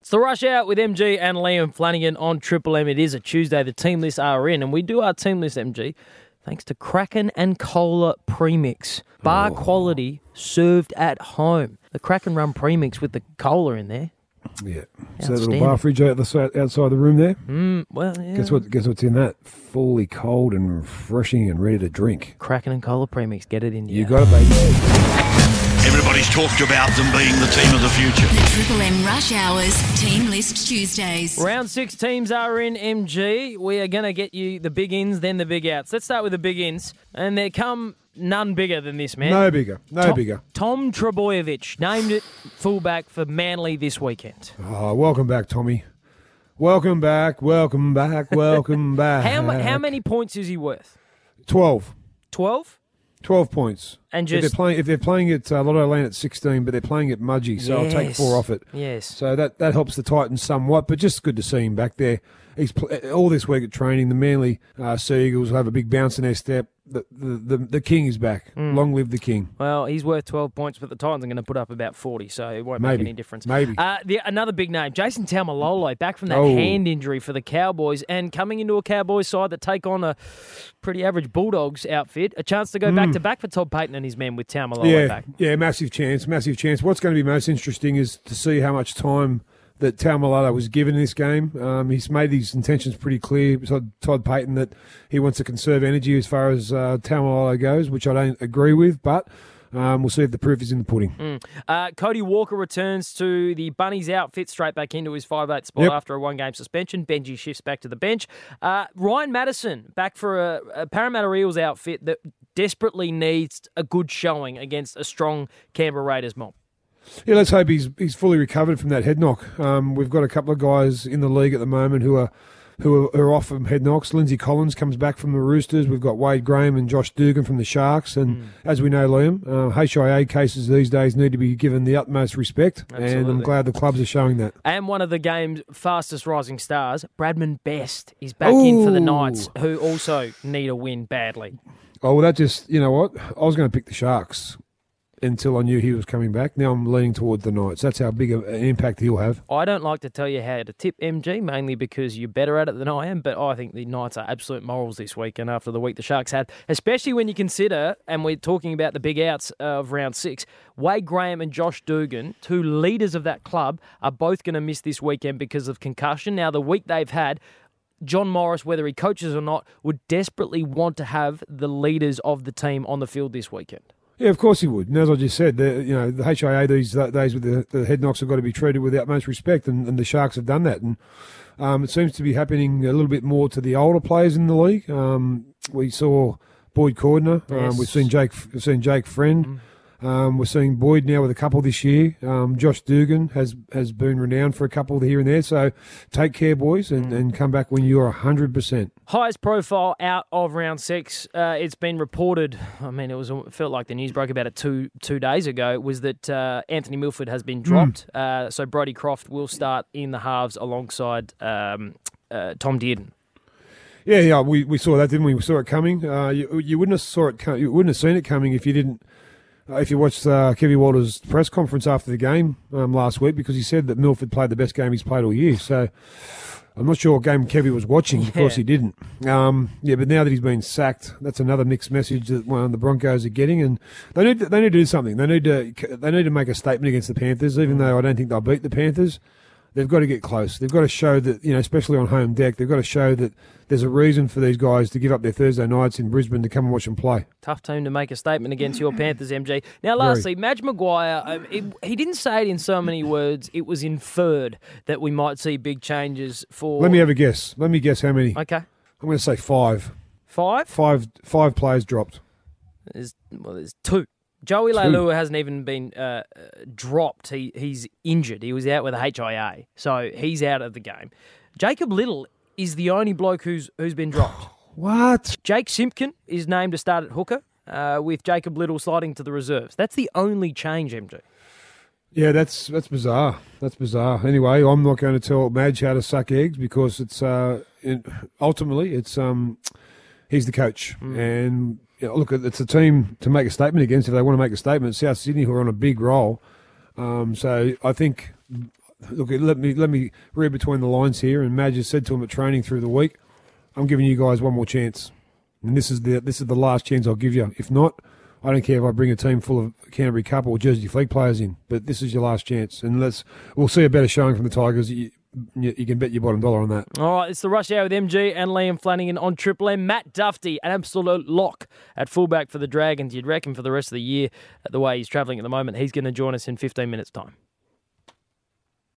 It's the Rush Hour with MG and Liam Flanagan on Triple M. It is a Tuesday. The team lists are in, and we do our team list, MG, thanks to Kraken and Cola Premix. Bar quality, served at home. The Kraken Rum Premix with the cola in there. Yeah. So that little bar fridge outside the room there? Well, yeah. Guess what's in that? Fully cold and refreshing and ready to drink. Kraken and Cola Premix. Get it in you. You got it, baby. Everybody's talked about them being the team of the future. The Triple M Rush Hours Team List Tuesdays. Round 6 teams are in, MG. We are going to get you the big ins, then the big outs. Let's start with the big ins. And there come none bigger than this, man. No bigger. Bigger. Tom Trebojevic named it fullback for Manly this weekend. Oh, welcome back, Tommy. Welcome back. How many points is he worth? 12. 12? 12 points. And just if they're playing at Lotto Lane at 16, but they're playing at Mudgee, so I'll take 4 off it. Yes. So that helps the Titans somewhat, but just good to see him back there. He's all this week at training. The Manly Sea Eagles will have a big bounce in their step. The king is back. Long live the king. Well, he's worth 12 points, but the Titans are going to put up about 40, so it won't make any difference. Maybe. Another big name, Jason Taumalolo, back from that hand injury for the Cowboys and coming into a Cowboys side that take on a pretty average Bulldogs outfit. A chance to go back-to-back for Todd Payton and his men with Taumalolo back. Yeah, massive chance. What's going to be most interesting is to see how much time that Taumalolo was given in this game. He's made his intentions pretty clear, Todd Payton, that he wants to conserve energy as far as Taumalolo goes, which I don't agree with, but we'll see if the proof is in the pudding. Cody Walker returns to the Bunnies outfit, straight back into his 5'8" spot after a one-game suspension. Benji shifts back to the bench. Ryan Madison back for a Parramatta Eels outfit that desperately needs a good showing against a strong Canberra Raiders mob. Yeah, let's hope he's fully recovered from that head knock. We've got a couple of guys in the league at the moment who are off from head knocks. Lindsay Collins comes back from the Roosters. We've got Wade Graham and Josh Dugan from the Sharks. And as we know, Liam, HIA cases these days need to be given the utmost respect. Absolutely. And I'm glad the clubs are showing that. And one of the game's fastest rising stars, Bradman Best, is back in for the Knights, who also need a win badly. Oh, well, that just, you know what? I was going to pick the Sharks until I knew he was coming back. Now I'm leaning towards the Knights. That's how big an impact he'll have. I don't like to tell you how to tip, MG, mainly because you're better at it than I am, but I think the Knights are absolute morals this week and after the week the Sharks had, especially when you consider, and we're talking about the big outs of round 6, Wade Graham and Josh Dugan, 2 leaders of that club, are both going to miss this weekend because of concussion. Now, the week they've had, John Morris, whether he coaches or not, would desperately want to have the leaders of the team on the field this weekend. Yeah, of course he would. And as I just said, the HIA these days with the head knocks have got to be treated with the utmost respect, and the Sharks have done that. And it seems to be happening a little bit more to the older players in the league. We saw Boyd Cordner. Yes. We've seen Jake Friend. We're seeing Boyd now with a couple this year. Josh Dugan has been renowned for a couple here and there. So take care, boys, and come back when you're 100%. Highest profile out of round 6. It's been reported. I mean, it felt like the news broke about it two days ago. Was that Anthony Milford has been dropped. So Brodie Croft will start in the halves alongside Tom Dearden. Yeah, we saw that, didn't we? We saw it coming. You wouldn't have you wouldn't have seen it coming if you didn't. If you watched Kevin Walters' press conference after the game last week, because he said that Milford played the best game he's played all year. So I'm not sure what game Kevy was watching. Of course he didn't. But now that he's been sacked, that's another mixed message that the Broncos are getting, and they need to do something. They need to make a statement against the Panthers, even though I don't think they'll beat the Panthers. They've got to get close. They've got to show that, especially on home deck, they've got to show that there's a reason for these guys to give up their Thursday nights in Brisbane to come and watch them play. Tough team to make a statement against your Panthers, MG. Now, lastly, Madge Maguire, he didn't say it in so many words. It was inferred that we might see big changes for... Let me have a guess. Let me guess how many. Okay. I'm going to say 5. 5? Five players dropped. There's 2. Joey Leilua hasn't even been dropped. He's injured. He was out with a HIA, so he's out of the game. Jacob Little is the only bloke who's been dropped. What? Jake Simpkin is named to start at hooker, with Jacob Little sliding to the reserves. That's the only change, MG. Yeah, that's bizarre. That's bizarre. Anyway, I'm not going to tell Madge how to suck eggs because it's ultimately he's the coach and. Look, it's a team to make a statement against if they want to make a statement. South Sydney, who are on a big roll. So I think look, let me read between the lines here. And Madge has said to him at training through the week, I'm giving you guys one more chance. And this is the last chance I'll give you. If not, I don't care if I bring a team full of Canterbury Cup or Jersey Flegg players in, but this is your last chance. And we'll see a better showing from the Tigers. You can bet your bottom dollar on that. All right, it's the Rush Hour with MG and Liam Flanagan on Triple M. Matt Duffy, an absolute lock at fullback for the Dragons. You'd reckon for the rest of the year, the way he's travelling at the moment, he's going to join us in 15 minutes' time.